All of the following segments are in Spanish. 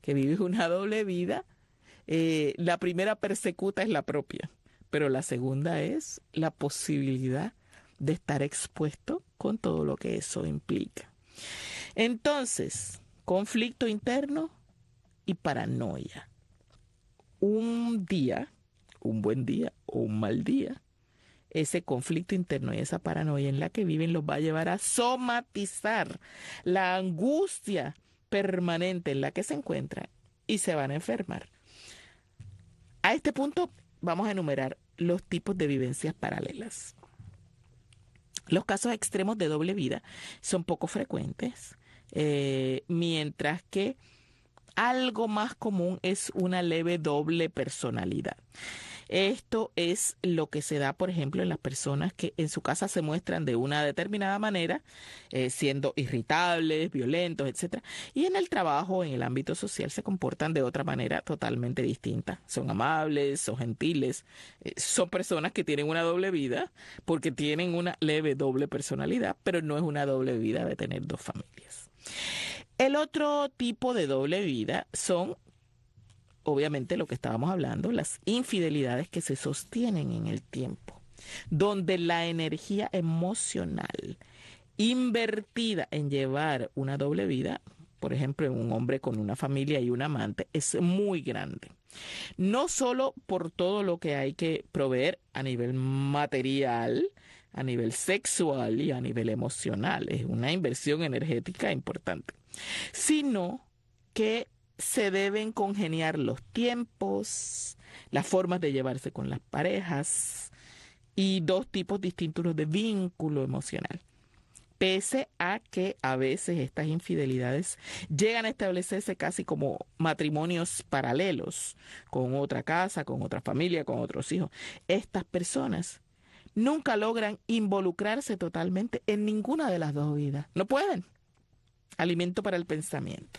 que vive una doble vida, la primera persecuta es la propia, pero la segunda es la posibilidad de estar expuesto con todo lo que eso implica. Entonces, conflicto interno y paranoia. Un día, un buen día o un mal día, ese conflicto interno y esa paranoia en la que viven los va a llevar a somatizar la angustia permanente en la que se encuentran y se van a enfermar. A este punto vamos a enumerar los tipos de vivencias paralelas. Los casos extremos de doble vida son poco frecuentes, mientras que algo más común es una leve doble personalidad. Esto es lo que se da, por ejemplo, en las personas que en su casa se muestran de una determinada manera, siendo irritables, violentos, etcétera, y en el trabajo, en el ámbito social, se comportan de otra manera totalmente distinta. Son amables, son gentiles, son personas que tienen una doble vida porque tienen una leve doble personalidad, pero no es una doble vida de tener dos familias. El otro tipo de doble vida son, obviamente, lo que estábamos hablando, las infidelidades que se sostienen en el tiempo, donde la energía emocional invertida en llevar una doble vida, por ejemplo, en un hombre con una familia y un amante, es muy grande. No solo por todo lo que hay que proveer a nivel material, a nivel sexual y a nivel emocional, es una inversión energética importante, sino que se deben congeniar los tiempos, las formas de llevarse con las parejas y dos tipos distintos de vínculo emocional. Pese a que a veces estas infidelidades llegan a establecerse casi como matrimonios paralelos, con otra casa, con otra familia, con otros hijos, estas personas nunca logran involucrarse totalmente en ninguna de las dos vidas. No pueden. Alimento para el pensamiento.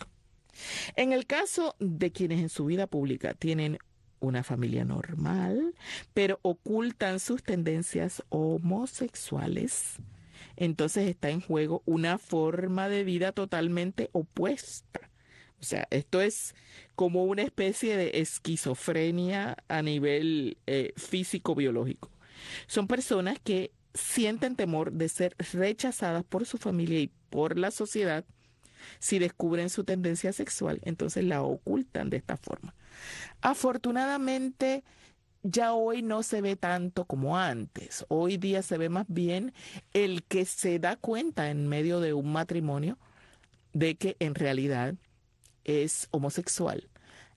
En el caso de quienes en su vida pública tienen una familia normal, pero ocultan sus tendencias homosexuales, entonces está en juego una forma de vida totalmente opuesta. O sea, esto es como una especie de esquizofrenia a nivel físico-biológico. Son personas que sienten temor de ser rechazadas por su familia y por la sociedad. Si descubren su tendencia sexual, entonces la ocultan de esta forma. Afortunadamente, ya hoy no se ve tanto como antes. Hoy día se ve más bien el que se da cuenta en medio de un matrimonio de que en realidad es homosexual.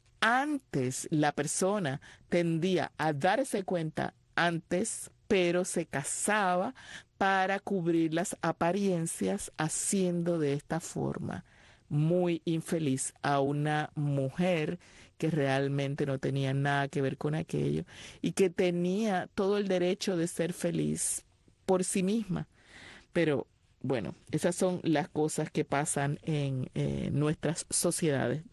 Antes la persona tendía a darse cuenta antes, pero se casaba para cubrir las apariencias, haciendo de esta forma muy infeliz a una mujer que realmente no tenía nada que ver con aquello y que tenía todo el derecho de ser feliz por sí misma. Pero bueno, esas son las cosas que pasan en nuestras sociedades,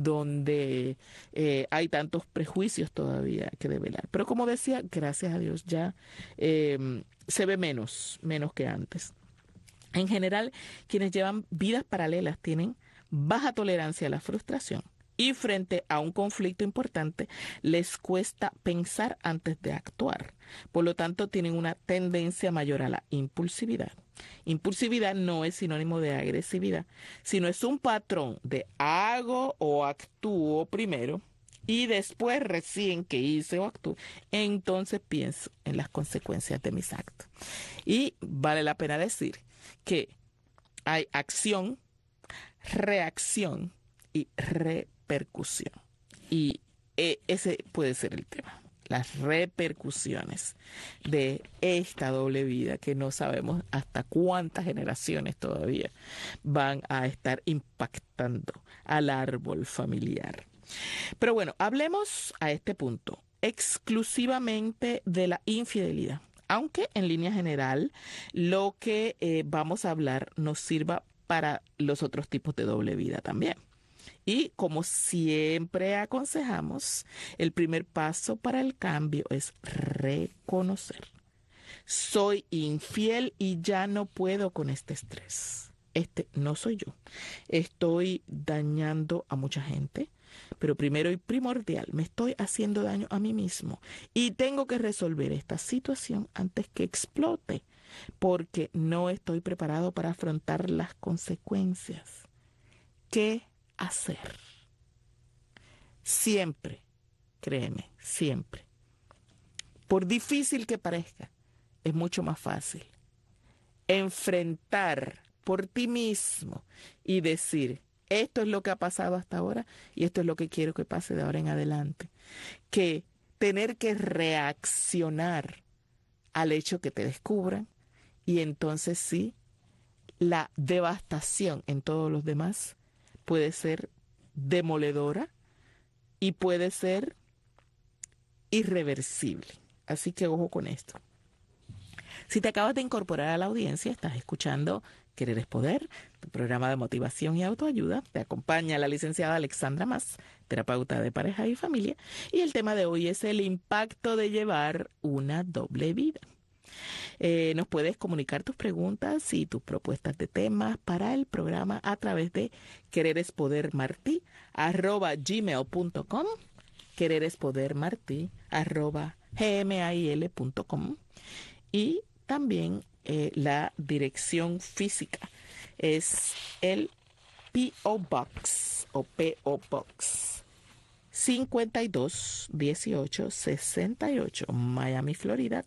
donde hay tantos prejuicios todavía que develar. Pero como decía, gracias a Dios ya se ve menos que antes. En general, quienes llevan vidas paralelas tienen baja tolerancia a la frustración y frente a un conflicto importante les cuesta pensar antes de actuar. Por lo tanto, tienen una tendencia mayor a la impulsividad. Impulsividad no es sinónimo de agresividad, sino es un patrón de hago o actúo primero y después recién que hice o actúo, entonces pienso en las consecuencias de mis actos. Y vale la pena decir que hay acción, reacción y repercusión. Y ese puede ser el tema, las repercusiones de esta doble vida que no sabemos hasta cuántas generaciones todavía van a estar impactando al árbol familiar. Pero bueno, hablemos a este punto exclusivamente de la infidelidad, aunque en línea general lo que vamos a hablar nos sirva para los otros tipos de doble vida también. Y como siempre aconsejamos, el primer paso para el cambio es reconocer. Soy infiel y ya no puedo con este estrés. Este no soy yo. Estoy dañando a mucha gente. Pero primero y primordial, me estoy haciendo daño a mí mismo y tengo que resolver esta situación antes que explote, porque no estoy preparado para afrontar las consecuencias. ¿Qué hacer? Siempre, créeme, siempre. Por difícil que parezca, es mucho más fácil enfrentar por ti mismo y decir, esto es lo que ha pasado hasta ahora y esto es lo que quiero que pase de ahora en adelante, que tener que reaccionar al hecho que te descubran y entonces sí, la devastación en todos los demás puede ser demoledora y puede ser irreversible. Así que ojo con esto. Si te acabas de incorporar a la audiencia, estás escuchando Querer es Poder, tu programa de motivación y autoayuda. Te acompaña la licenciada Alexandra Mas, terapeuta de pareja y familia. Y el tema de hoy es el impacto de llevar una doble vida. Nos puedes comunicar tus preguntas y tus propuestas de temas para el programa a través de quererespodermarti@gmail.com, quererespodermarti@gmail.com, y también la dirección física es el P.O. Box o P.O. Box 521868, Miami, Florida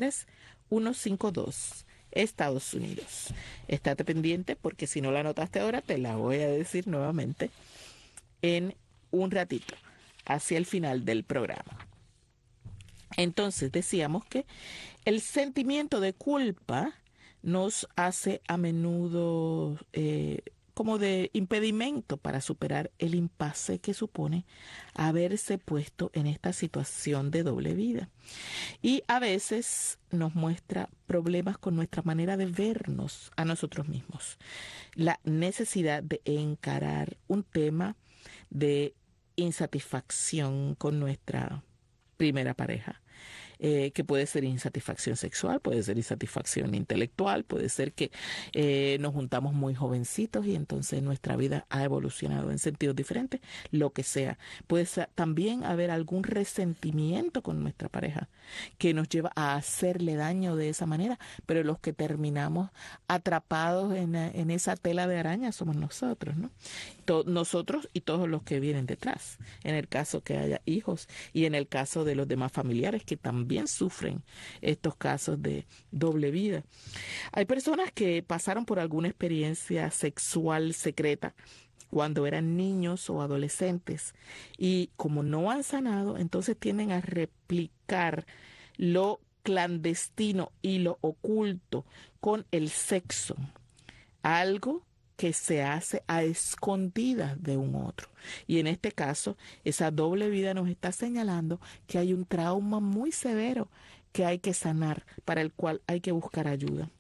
33152, Estados Unidos. Estate pendiente porque si no la anotaste ahora te la voy a decir nuevamente en un ratito, hacia el final del programa. Entonces decíamos que el sentimiento de culpa nos hace a menudo como de impedimento para superar el impasse que supone haberse puesto en esta situación de doble vida. Y a veces nos muestra problemas con nuestra manera de vernos a nosotros mismos. La necesidad de encarar un tema de insatisfacción con nuestra primera pareja, que puede ser insatisfacción sexual, puede ser insatisfacción intelectual, puede ser que nos juntamos muy jovencitos y entonces nuestra vida ha evolucionado en sentidos diferentes, lo que sea. Puede también haber algún resentimiento con nuestra pareja que nos lleva a hacerle daño de esa manera, pero los que terminamos atrapados en esa tela de araña somos nosotros, ¿no? Nosotros y todos los que vienen detrás, en el caso que haya hijos y en el caso de los demás familiares que también sufren estos casos de doble vida. Hay personas que pasaron por alguna experiencia sexual secreta cuando eran niños o adolescentes y como no han sanado, entonces tienden a replicar lo clandestino y lo oculto con el sexo, algo que se hace a escondidas de un otro. Y en este caso, esa doble vida nos está señalando que hay un trauma muy severo que hay que sanar, para el cual hay que buscar ayuda.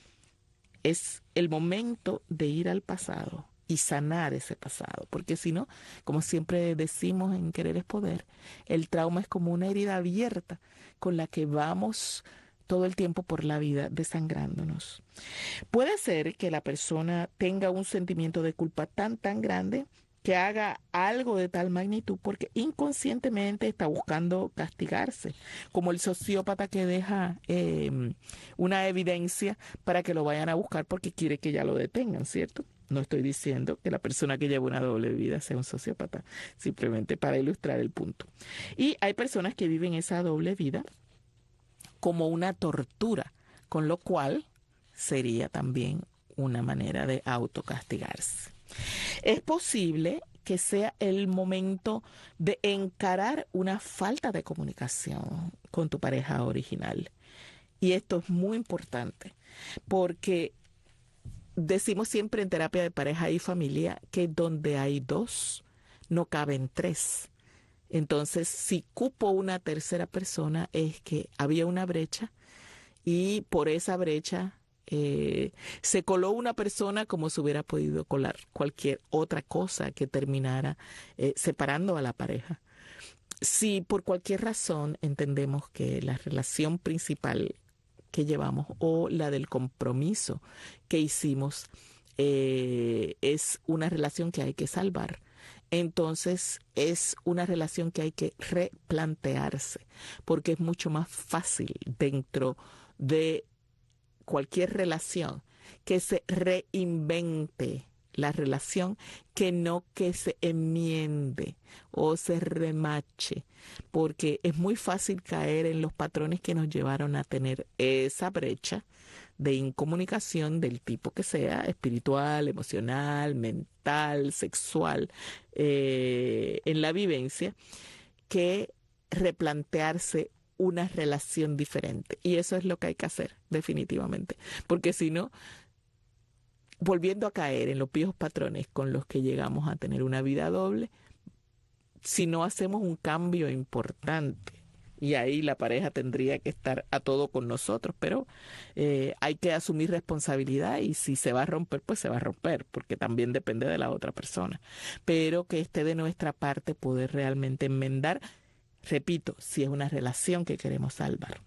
Es el momento de ir al pasado y sanar ese pasado, porque si no, como siempre decimos en Querer es Poder, el trauma es como una herida abierta con la que vamos todo el tiempo por la vida desangrándonos. Puede ser que la persona tenga un sentimiento de culpa tan grande que haga algo de tal magnitud porque inconscientemente está buscando castigarse, como el sociópata que deja una evidencia para que lo vayan a buscar porque quiere que ya lo detengan, ¿cierto? No estoy diciendo que la persona que lleva una doble vida sea un sociópata, simplemente para ilustrar el punto. Y hay personas que viven esa doble vida como una tortura, con lo cual sería también una manera de autocastigarse. Es posible que sea el momento de encarar una falta de comunicación con tu pareja original. Y esto es muy importante porque decimos siempre en terapia de pareja y familia que donde hay dos, no caben tres. Entonces, si cupo una tercera persona es que había una brecha y por esa brecha se coló una persona como se hubiera podido colar cualquier otra cosa que terminara separando a la pareja. Si por cualquier razón entendemos que la relación principal que llevamos o la del compromiso que hicimos es una relación que hay que salvar, entonces es una relación que hay que replantearse, porque es mucho más fácil dentro de cualquier relación que se reinvente la relación, que no que se enmiende o se remache, porque es muy fácil caer en los patrones que nos llevaron a tener esa brecha de incomunicación del tipo que sea, espiritual, emocional, mental, sexual, en la vivencia, que replantearse una relación diferente. Y eso es lo que hay que hacer, definitivamente. Porque si no, volviendo a caer en los viejos patrones con los que llegamos a tener una vida doble, si no hacemos un cambio importante, y ahí la pareja tendría que estar a todo con nosotros, pero hay que asumir responsabilidad y si se va a romper, pues se va a romper, porque también depende de la otra persona. Pero que esté de nuestra parte poder realmente enmendar, repito, si es una relación que queremos salvar.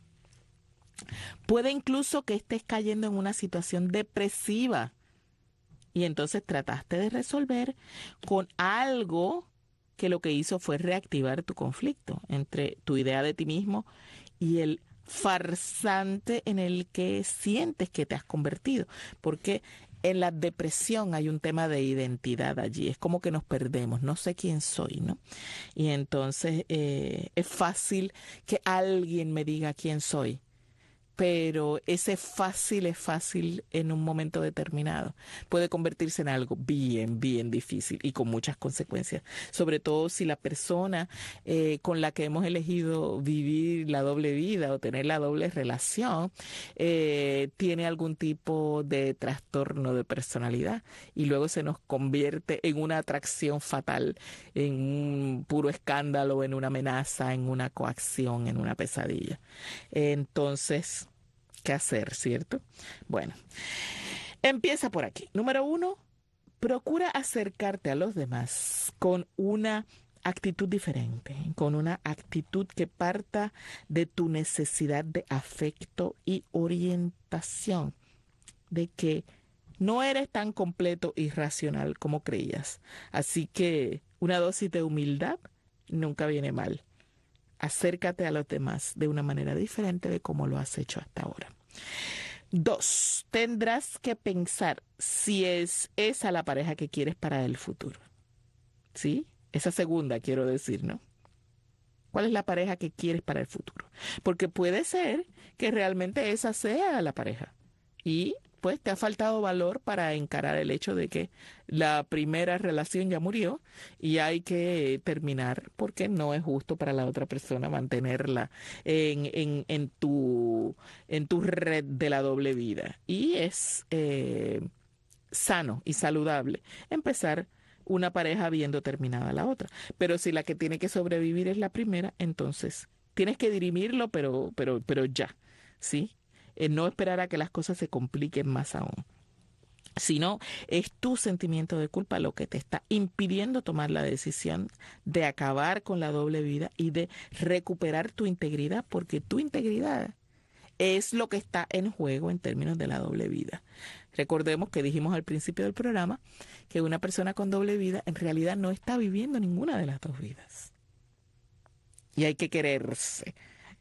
Puede incluso que estés cayendo en una situación depresiva y entonces trataste de resolver con algo que lo que hizo fue reactivar tu conflicto entre tu idea de ti mismo y el farsante en el que sientes que te has convertido. Porque en la depresión hay un tema de identidad allí. Es como que nos perdemos. No sé quién soy, ¿no? Y entonces es fácil que alguien me diga quién soy. Pero ese fácil es fácil en un momento determinado. Puede convertirse en algo bien, bien difícil y con muchas consecuencias. Sobre todo si la persona con la que hemos elegido vivir la doble vida o tener la doble relación tiene algún tipo de trastorno de personalidad y luego se nos convierte en una atracción fatal, en un puro escándalo, en una amenaza, en una coacción, en una pesadilla. Entonces, ¿qué hacer, cierto? Bueno, empieza por aquí. Número 1, procura acercarte a los demás con una actitud diferente, con una actitud que parta de tu necesidad de afecto y orientación, de que no eres tan completo y racional como creías. Así que una dosis de humildad nunca viene mal. Acércate a los demás de una manera diferente de como lo has hecho hasta ahora. 2, tendrás que pensar si es esa la pareja que quieres para el futuro. ¿Sí? Esa segunda quiero decir, ¿no? ¿Cuál es la pareja que quieres para el futuro? Porque puede ser que realmente esa sea la pareja. Y pues te ha faltado valor para encarar el hecho de que la primera relación ya murió y hay que terminar porque no es justo para la otra persona mantenerla en tu red de la doble vida. Y es sano y saludable empezar una pareja habiendo terminada la otra. Pero si la que tiene que sobrevivir es la primera, entonces tienes que dirimirlo, pero ya, ¿sí? No esperar a que las cosas se compliquen más aún. Sino es tu sentimiento de culpa lo que te está impidiendo tomar la decisión de acabar con la doble vida y de recuperar tu integridad, porque tu integridad es lo que está en juego en términos de la doble vida. Recordemos que dijimos al principio del programa que una persona con doble vida en realidad no está viviendo ninguna de las dos vidas. Y hay que quererse.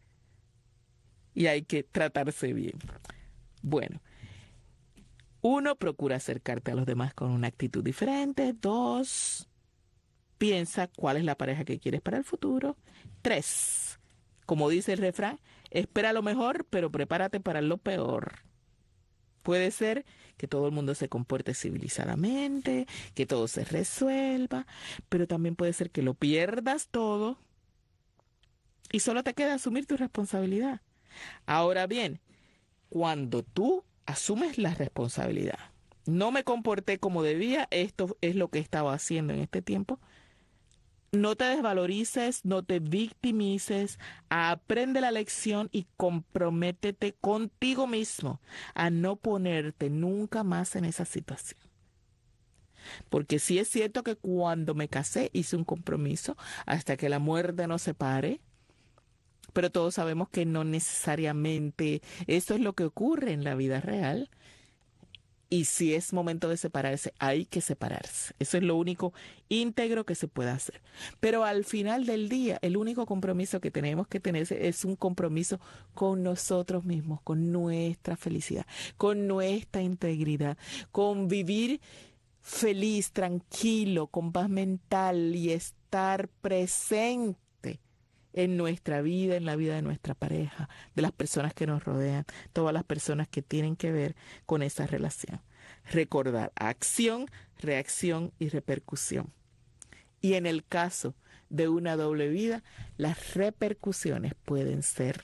Y hay que tratarse bien. Bueno, 1, procura acercarte a los demás con una actitud diferente. 2, piensa cuál es la pareja que quieres para el futuro. 3, como dice el refrán, espera lo mejor, pero prepárate para lo peor. Puede ser que todo el mundo se comporte civilizadamente, que todo se resuelva, pero también puede ser que lo pierdas todo y solo te queda asumir tu responsabilidad. Ahora bien, cuando tú asumes la responsabilidad, no me comporté como debía, esto es lo que estaba haciendo en este tiempo, no te desvalorices, no te victimices, aprende la lección y comprométete contigo mismo a no ponerte nunca más en esa situación. Porque sí es cierto que cuando me casé hice un compromiso hasta que la muerte nos separe, pero todos sabemos que no necesariamente eso es lo que ocurre en la vida real. Y si es momento de separarse, hay que separarse. Eso es lo único íntegro que se puede hacer. Pero al final del día, el único compromiso que tenemos que tener es un compromiso con nosotros mismos, con nuestra felicidad, con nuestra integridad, con vivir feliz, tranquilo, con paz mental y estar presente en nuestra vida, en la vida de nuestra pareja, de las personas que nos rodean, todas las personas que tienen que ver con esa relación. Recordar acción, reacción y repercusión. Y en el caso de una doble vida, las repercusiones pueden ser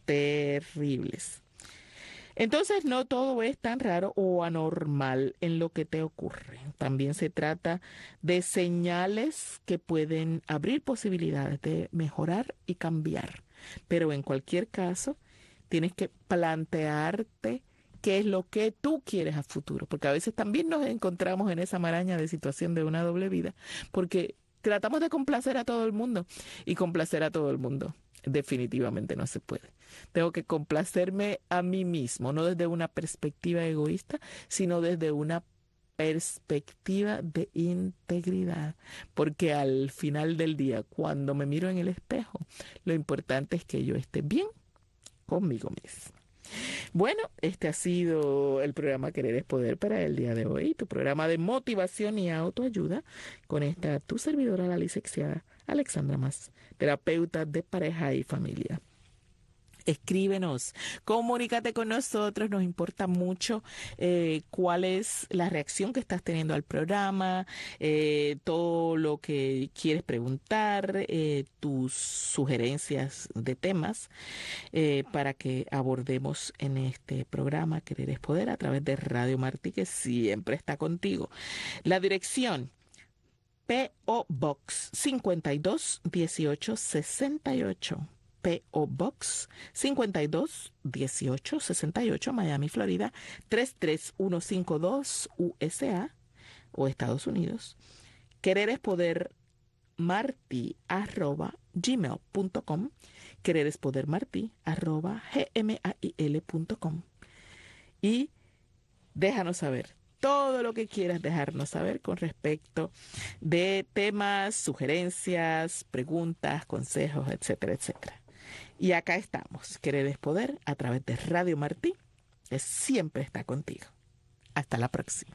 terribles. Entonces, no todo es tan raro o anormal en lo que te ocurre. También se trata de señales que pueden abrir posibilidades de mejorar y cambiar. Pero en cualquier caso, tienes que plantearte qué es lo que tú quieres a futuro, porque a veces también nos encontramos en esa maraña de situación de una doble vida, porque tratamos de complacer a todo el mundo y complacer a todo el mundo definitivamente no se puede. Tengo que complacerme a mí mismo, no desde una perspectiva egoísta, sino desde una perspectiva de integridad, porque al final del día, cuando me miro en el espejo, lo importante es que yo esté bien conmigo mismo. Bueno, este ha sido el programa Querer es Poder para el día de hoy, tu programa de motivación y autoayuda con esta tu servidora, la licenciada Alexandra Mas, terapeuta de pareja y familia. Escríbenos, comunícate con nosotros, nos importa mucho cuál es la reacción que estás teniendo al programa, todo lo que quieres preguntar, tus sugerencias de temas para que abordemos en este programa Querer es Poder a través de Radio Martí, que siempre está contigo. La dirección P.O. Box 52 18 68. P.O. Box 52 18 68, Miami, Florida 33152 USA o Estados Unidos. Querer es Poder marti@gmail.com. Querer es Poder marti@gmail.com. Y déjanos saber todo lo que quieras dejarnos saber con respecto de temas, sugerencias, preguntas, consejos, etcétera, etcétera. Y acá estamos, Querer es Poder, a través de Radio Martí, que siempre está contigo. Hasta la próxima.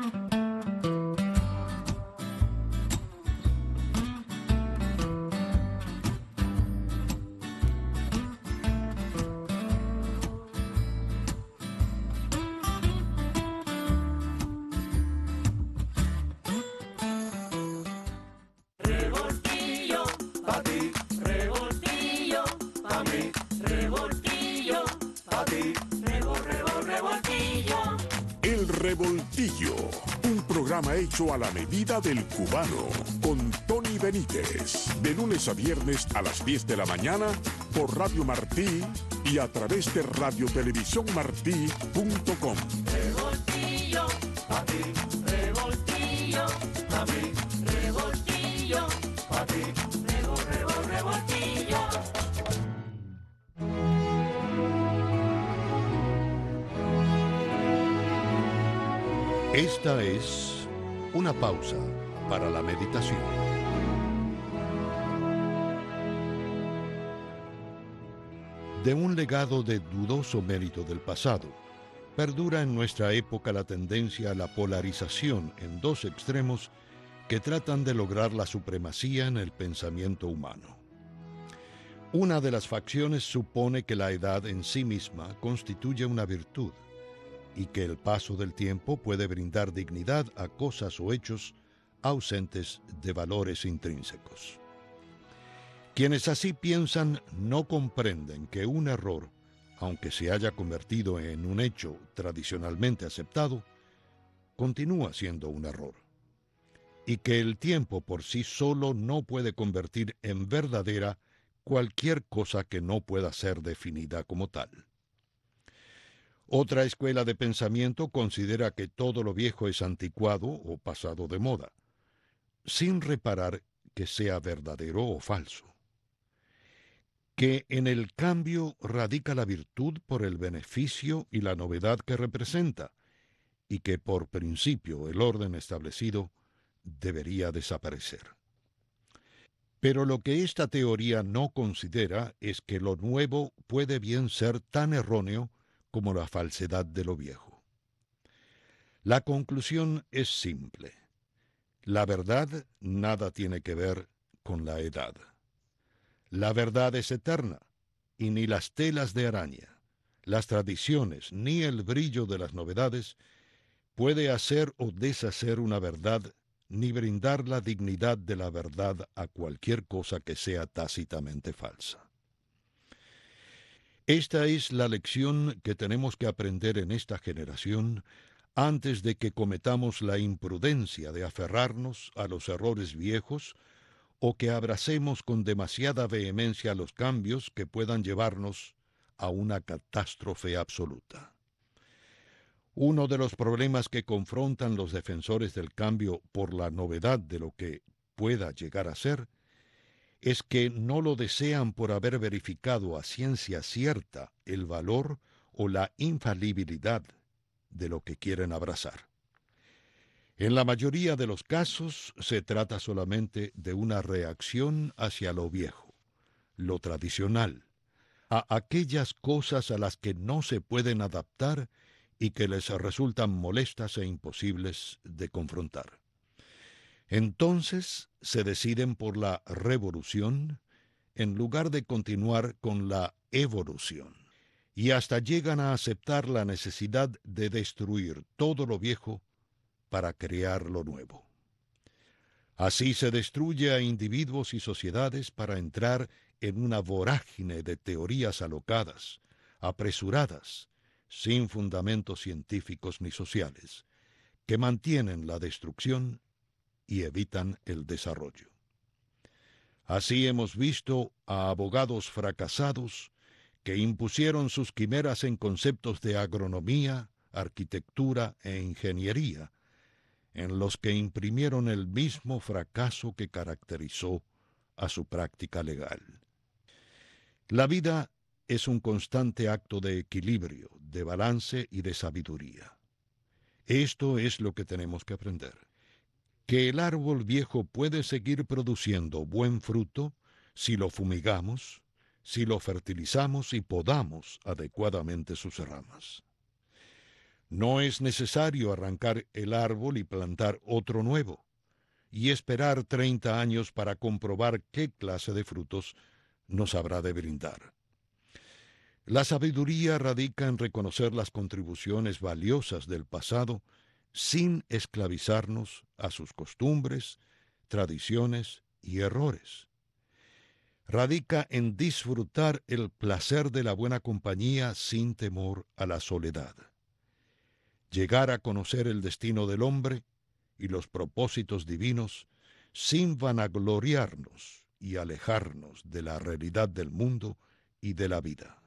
El Revoltillo, un programa hecho a la medida del cubano, con Tony Benítez, de lunes a viernes a las 10 de la mañana por Radio Martí y a través de radiotelevisiónmartí.com. Revoltillo, papi, revoltillo, papi, revoltillo, papi, revoltillo. Esta es una pausa para la meditación. De un legado de dudoso mérito del pasado, perdura en nuestra época la tendencia a la polarización en dos extremos que tratan de lograr la supremacía en el pensamiento humano. Una de las facciones supone que la edad en sí misma constituye una virtud, y que el paso del tiempo puede brindar dignidad a cosas o hechos ausentes de valores intrínsecos. Quienes así piensan no comprenden que un error, aunque se haya convertido en un hecho tradicionalmente aceptado, continúa siendo un error, y que el tiempo por sí solo no puede convertir en verdadera cualquier cosa que no pueda ser definida como tal. Otra escuela de pensamiento considera que todo lo viejo es anticuado o pasado de moda, sin reparar que sea verdadero o falso. Que en el cambio radica la virtud por el beneficio y la novedad que representa, y que por principio el orden establecido debería desaparecer. Pero lo que esta teoría no considera es que lo nuevo puede bien ser tan erróneo como la falsedad de lo viejo. La conclusión es simple. La verdad nada tiene que ver con la edad. La verdad es eterna, y ni las telas de araña, las tradiciones, ni el brillo de las novedades puede hacer o deshacer una verdad, ni brindar la dignidad de la verdad a cualquier cosa que sea tácitamente falsa. Esta es la lección que tenemos que aprender en esta generación antes de que cometamos la imprudencia de aferrarnos a los errores viejos o que abracemos con demasiada vehemencia los cambios que puedan llevarnos a una catástrofe absoluta. Uno de los problemas que confrontan los defensores del cambio por la novedad de lo que pueda llegar a ser es que no lo desean por haber verificado a ciencia cierta el valor o la infalibilidad de lo que quieren abrazar. En la mayoría de los casos se trata solamente de una reacción hacia lo viejo, lo tradicional, a aquellas cosas a las que no se pueden adaptar y que les resultan molestas e imposibles de confrontar. Entonces se deciden por la revolución en lugar de continuar con la evolución, y hasta llegan a aceptar la necesidad de destruir todo lo viejo para crear lo nuevo. Así se destruye a individuos y sociedades para entrar en una vorágine de teorías alocadas, apresuradas, sin fundamentos científicos ni sociales, que mantienen la destrucción y evitan el desarrollo. Así hemos visto a abogados fracasados que impusieron sus quimeras en conceptos de agronomía, arquitectura e ingeniería, en los que imprimieron el mismo fracaso que caracterizó a su práctica legal. La vida es un constante acto de equilibrio, de balance y de sabiduría. Esto es lo que tenemos que aprender. Que el árbol viejo puede seguir produciendo buen fruto si lo fumigamos, si lo fertilizamos y podamos adecuadamente sus ramas. No es necesario arrancar el árbol y plantar otro nuevo, y esperar 30 años para comprobar qué clase de frutos nos habrá de brindar. La sabiduría radica en reconocer las contribuciones valiosas del pasado sin esclavizarnos a sus costumbres, tradiciones y errores. Radica en disfrutar el placer de la buena compañía sin temor a la soledad. Llegar a conocer el destino del hombre y los propósitos divinos sin vanagloriarnos y alejarnos de la realidad del mundo y de la vida.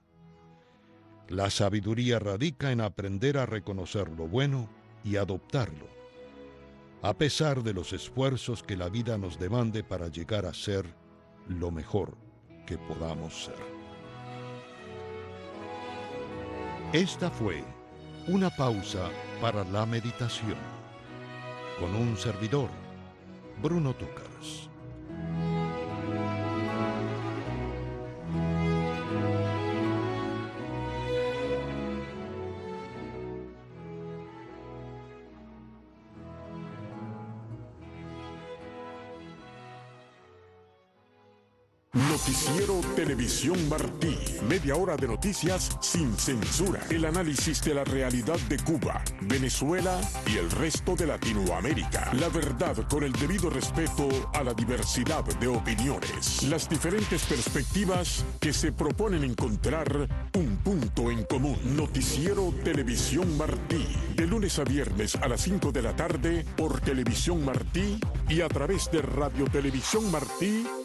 La sabiduría radica en aprender a reconocer lo bueno y adoptarlo, a pesar de los esfuerzos que la vida nos demande para llegar a ser lo mejor que podamos ser. Esta fue una pausa para la meditación, con un servidor, Bruno Túcaras. Noticiero Televisión Martí. Media hora de noticias sin censura. El análisis de la realidad de Cuba, Venezuela y el resto de Latinoamérica. La verdad con el debido respeto a la diversidad de opiniones. Las diferentes perspectivas que se proponen encontrar un punto en común. Noticiero Televisión Martí. De lunes a viernes a las 5 de la tarde por Televisión Martí y a través de Radio Televisión Martí